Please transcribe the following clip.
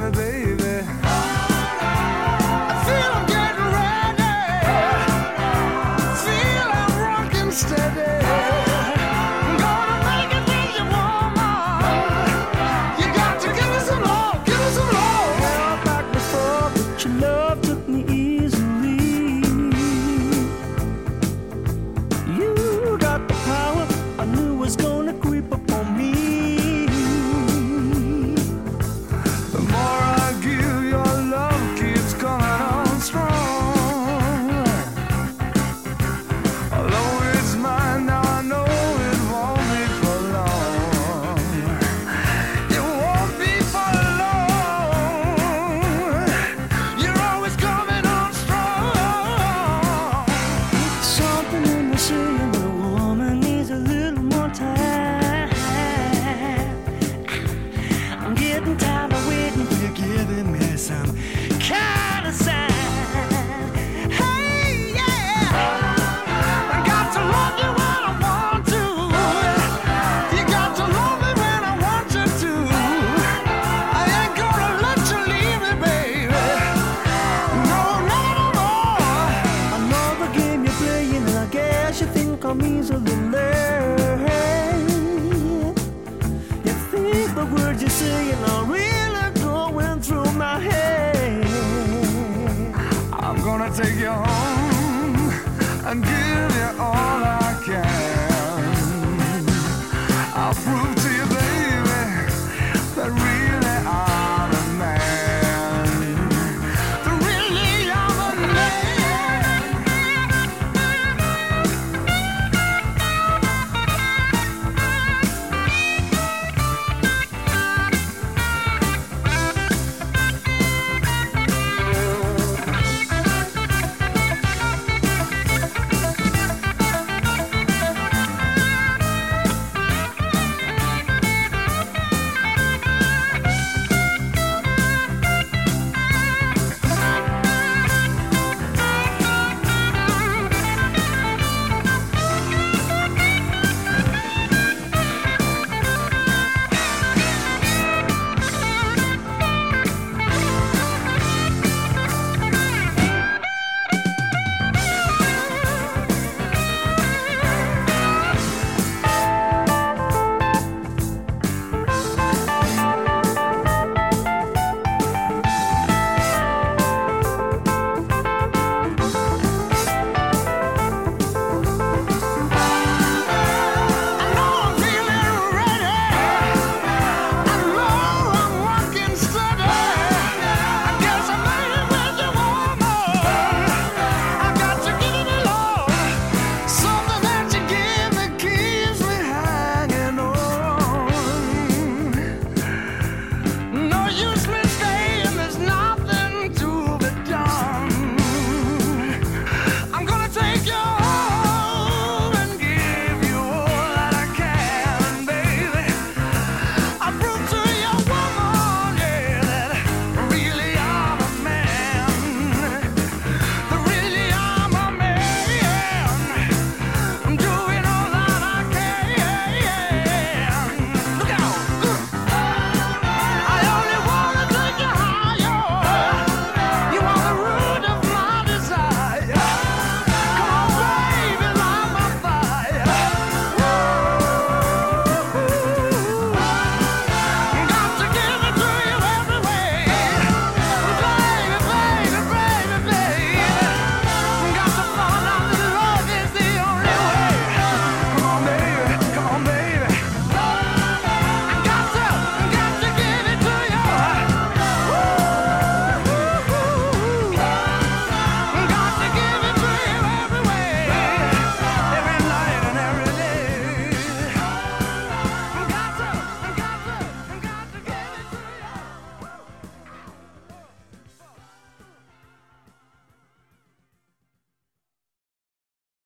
me, baby. I feel I'm getting ready. Feel I'm rocking steady. I'm gonna make it with you, woman. You got to give me some love, give me some love. Well, back before, but your love took me easily. You got the power I knew was gonna creep up on me. The more I give, your love keeps coming on strong. Although it's mine now, I know it won't be for long. It won't be for long. You're always coming on strong. Something in the saying that a woman needs a little more time. I'm getting tired of waiting for you giving me some kind of sign. Hey, yeah, I got to love you when I want to. You got to love me when I want you to. I ain't gonna let you leave me, baby. No, no, no more. I know the game you're playing, and I guess you think I'm easily led. You think the words you're saying are really going through my head. I'm gonna take you home and give you all I can.